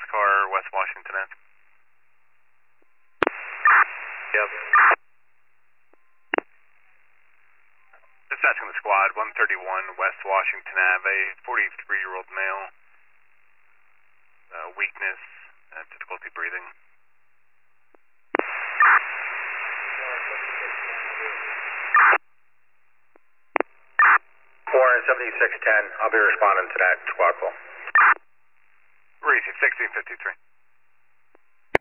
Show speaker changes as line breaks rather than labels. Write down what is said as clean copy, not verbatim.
car, West Washington Ave.
Yep.
Dispatching the squad, 131 West Washington Ave, 43-year-old male. Weakness, difficulty breathing.
47610, I'll be responding to that squad call.
Receive 1653.